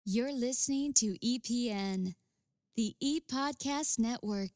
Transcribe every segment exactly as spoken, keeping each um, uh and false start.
You're listening to E P N, the E-Podcast Network.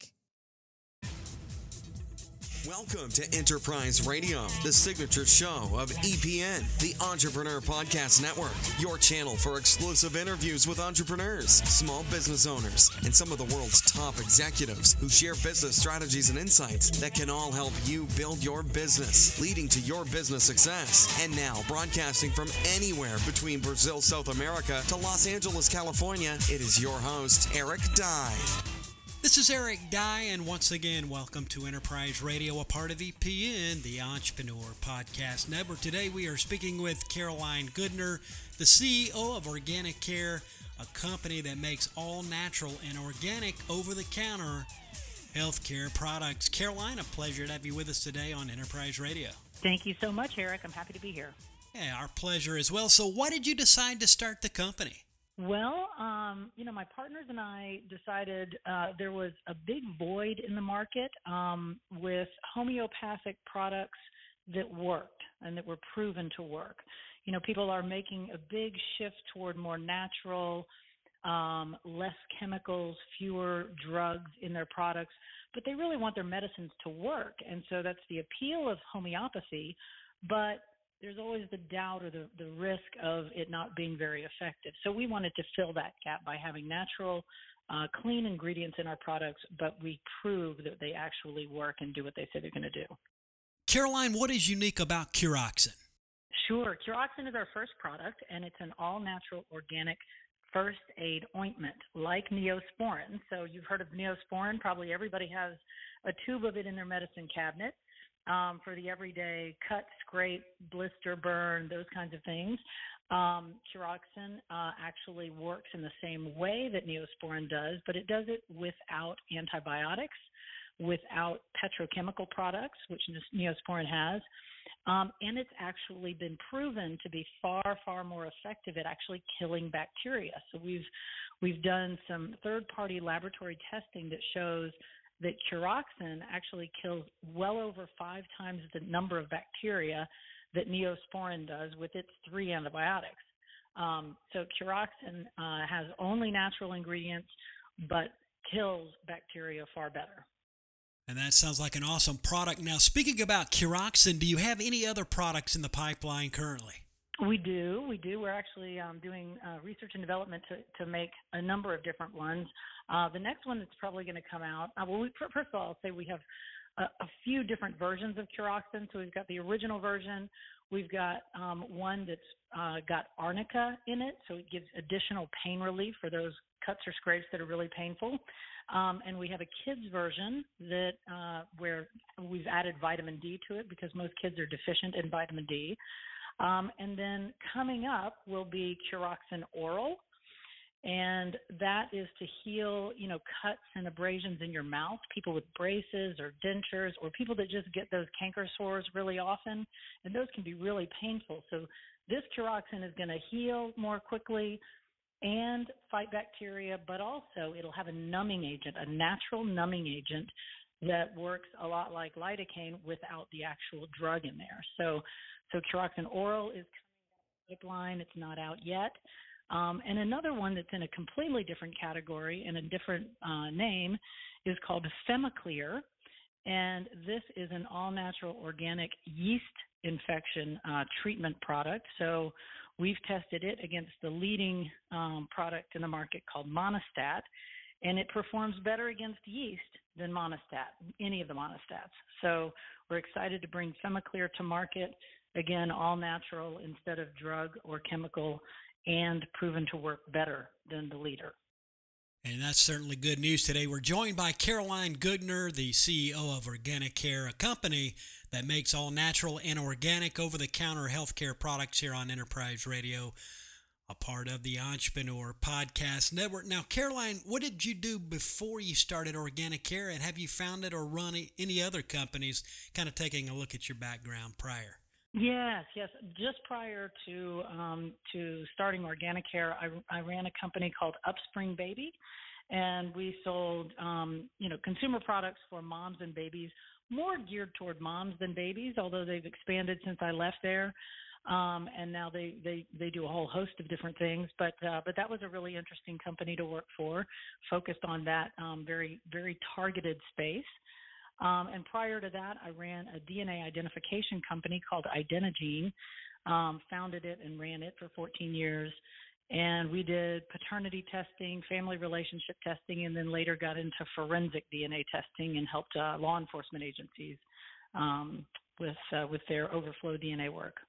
Welcome to Enterprise Radio, the signature show of E P N, the Entrepreneur Podcast Network, your channel for exclusive interviews with entrepreneurs, small business owners, and some of the world's top executives who share business strategies and insights that can all help you build your business, leading to your business success. And now, broadcasting from anywhere between Brazil, South America to Los Angeles, California, it is your host, Eric Dye. This is Eric Dye, and once again, welcome to Enterprise Radio, a part of E P N, the Entrepreneur Podcast Network. Today, we are speaking with Caroline Goodner, the C E O of Organic Care, a company that makes all natural and organic over-the-counter healthcare products. Caroline, a pleasure to have you with us today on Enterprise Radio. Thank you so much, Eric. I'm happy to be here. Yeah, our pleasure as well. So why did you decide to start the company? Well, um, you know, my partners and I decided uh, there was a big void in the market um, with homeopathic products that worked and that were proven to work. You know, people are making a big shift toward more natural, um, less chemicals, fewer drugs in their products, but they really want their medicines to work. And so that's the appeal of homeopathy, but there's always the doubt or the, the risk of it not being very effective. So we wanted to fill that gap by having natural, uh, clean ingredients in our products, but we prove that they actually work and do what they say they're going to do. Caroline, what is unique about Curoxin? Sure. Curoxin is our first product, and it's an all-natural organic first aid ointment like Neosporin. So you've heard of Neosporin. Probably everybody has a tube of it in their medicine cabinet. Um, for the everyday cut, scrape, blister, burn, those kinds of things. Um, Curoxin uh, actually works in the same way that Neosporin does, but it does it without antibiotics, without petrochemical products, which Neosporin has. Um, and it's actually been proven to be far, far more effective at actually killing bacteria. So we've we've done some third-party laboratory testing that shows that Curoxin actually kills well over five times the number of bacteria that Neosporin does with its three antibiotics. Um, so Curoxin uh, has only natural ingredients, but kills bacteria far better. And that sounds like an awesome product. Now, speaking about Curoxin, do you have any other products in the pipeline currently? We do. We do. We're actually um, doing uh, research and development to, to make a number of different ones. Uh, the next one that's probably going to come out, uh, well, we, first of all, I'll say we have a, a few different versions of Curoxin. So we've got the original version. We've got um, one that's uh, got arnica in it, so it gives additional pain relief for those cuts or scrapes that are really painful. Um, and we have a kids version that uh, where we've added vitamin D to it because most kids are deficient in vitamin D. Um, and then coming up will be Curoxin Oral, and that is to heal, you know, cuts and abrasions in your mouth, people with braces or dentures or people that just get those canker sores really often, and those can be really painful. So this Curoxin is going to heal more quickly and fight bacteria, but also it'll have a numbing agent, a natural numbing agent that works a lot like lidocaine without the actual drug in there. So So Curoxin Oral is coming down the pipeline. It's not out yet. Um, and another one that's in a completely different category and a different uh, name is called Femaclear. And this is an all-natural organic yeast infection uh, treatment product. So we've tested it against the leading um, product in the market called Monistat, and it performs better against yeast than Monistat, any of the Monistats. So we're excited to bring Femaclear to market. Again, all natural instead of drug or chemical, and proven to work better than the leader. And that's certainly good news today. We're joined by Caroline Goodner, the C E O of Organic Care, a company that makes all natural and organic over-the-counter healthcare products here on Enterprise Radio, a part of the Entrepreneur Podcast Network. Now, Caroline, what did you do before you started Organic Care, and have you founded or run any other companies, kind of taking a look at your background prior? Yes, yes. Just prior to um, to starting Organic Care, I, I ran a company called Upspring Baby, and we sold um, you know consumer products for moms and babies, more geared toward moms than babies, although they've expanded since I left there. Um, and now they, they, they do a whole host of different things, but, uh, but that was a really interesting company to work for, focused on that, um, very, very targeted space. Um, and prior to that, I ran a D N A identification company called Identigene, um, founded it and ran it for fourteen years. And we did paternity testing, family relationship testing, and then later got into forensic D N A testing and helped uh, law enforcement agencies um, with uh, with their overflow D N A work.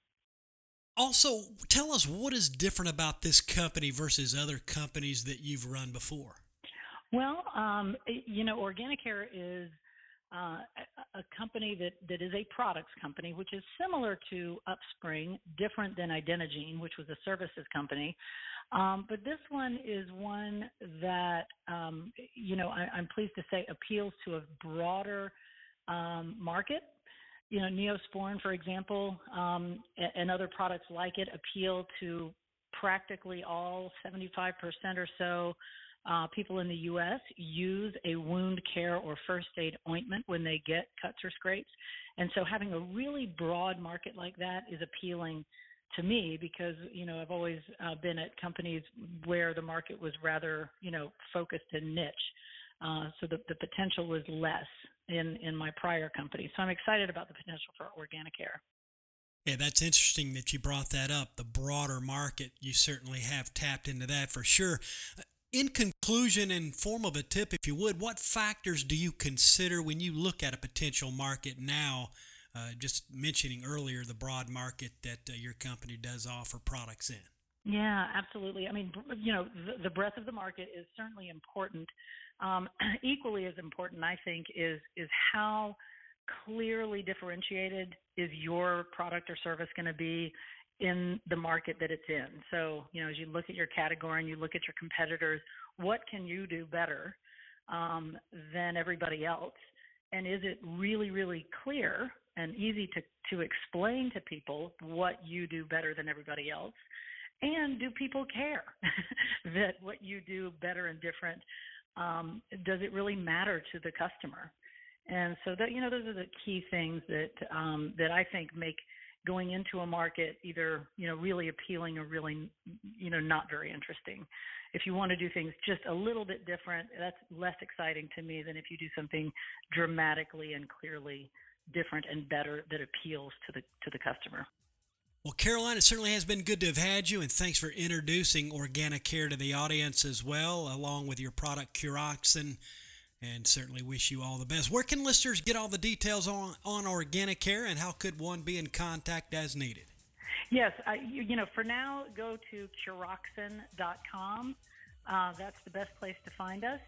Also, tell us what is different about this company versus other companies that you've run before. Well, um, you know, Organicare is uh, a, a company that, that is a products company, which is similar to Upspring, different than Identigene, which was a services company. Um, but this one is one that, um, you know, I, I'm pleased to say appeals to a broader um, market. You know, Neosporin, for example, um, and, and other products like it appeal to practically all seventy-five percent or so uh, people in the U S use a wound care or first aid ointment when they get cuts or scrapes. And so having a really broad market like that is appealing to me because, you know, I've always uh, been at companies where the market was rather, you know, focused and niche. Uh, so the, the potential was less in, in my prior company. So I'm excited about the potential for Organicare. Yeah, that's interesting that you brought that up, the broader market. You certainly have tapped into that for sure. In conclusion, in form of a tip, if you would, what factors do you consider when you look at a potential market now? Uh, just mentioning earlier the broad market that uh, your company does offer products in. Yeah, absolutely. I mean, you know, the, the breadth of the market is certainly important. Um, equally as important, I think, is is how clearly differentiated is your product or service going to be in the market that it's in. So, you know, as you look at your category and you look at your competitors, what can you do better um, than everybody else? And is it really, really clear and easy to, to explain to people what you do better than everybody else? And do people care that what you do better and different? Um, does it really matter to the customer? And so that, you know, those are the key things that um, that I think make going into a market either, you know, really appealing or really, you know, not very interesting. If you want to do things just a little bit different, that's less exciting to me than if you do something dramatically and clearly different and better that appeals to the to the customer. Well, Caroline, it certainly has been good to have had you, and thanks for introducing Organicare to the audience as well, along with your product Curoxin, and certainly wish you all the best. Where can listeners get all the details on, on Organicare, and how could one be in contact as needed? Yes, I, you, you know, for now, go to Curoxin dot com. Uh, that's the best place to find us.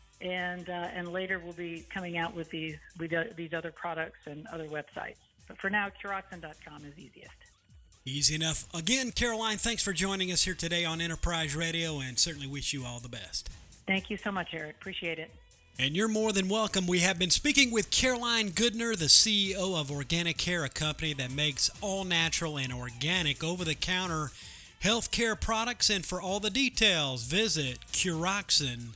And uh, and later we'll be coming out with these with uh, these other products and other websites. But for now, Curoxin dot com is easiest. Easy enough. Again, Caroline, thanks for joining us here today on Enterprise Radio, and certainly wish you all the best. Thank you so much, Eric. Appreciate it. And you're more than welcome. We have been speaking with Caroline Goodner, the C E O of Organicare, a company that makes all-natural and organic over-the-counter healthcare products. And for all the details, visit Curoxin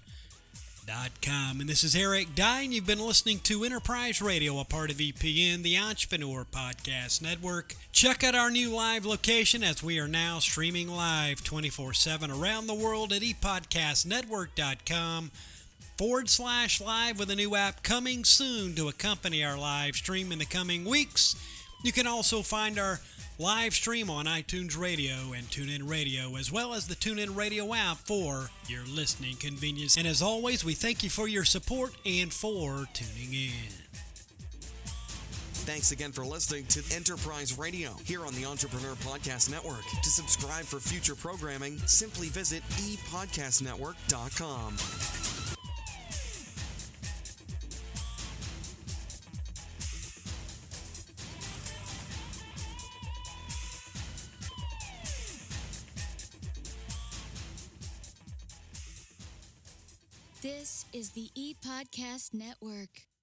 dot com. And this is Eric Dye, and you've been listening to Enterprise Radio, a part of E P N, the Entrepreneur Podcast Network. Check out our new live location as we are now streaming live twenty-four seven around the world at e podcast network dot com forward slash live with a new app coming soon to accompany our live stream in the coming weeks. You can also find our live stream on iTunes Radio and TuneIn Radio, as well as the TuneIn Radio app for your listening convenience. And as always, we thank you for your support and for tuning in. Thanks again for listening to Enterprise Radio here on the Entrepreneur Podcast Network. To subscribe for future programming, simply visit e podcast network dot com. This is the ePodcast Network.